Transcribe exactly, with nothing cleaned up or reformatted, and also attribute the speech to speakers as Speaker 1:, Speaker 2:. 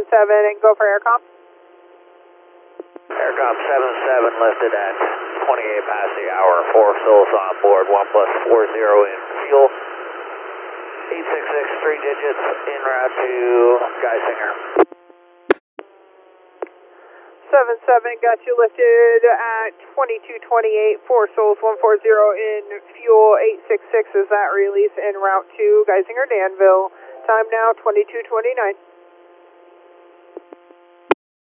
Speaker 1: seven and go for aircom.
Speaker 2: Aircom seven seven lifted at twenty-eight past the hour, four souls on board, one plus four zero in fuel. eight six six, three digits, en route to Geisinger.
Speaker 1: seven seven got you lifted at twenty-two twenty-eight, four souls, one four zero in fuel, eight six six is that release en route to Geisinger, Danville. Time now twenty-two twenty-nine.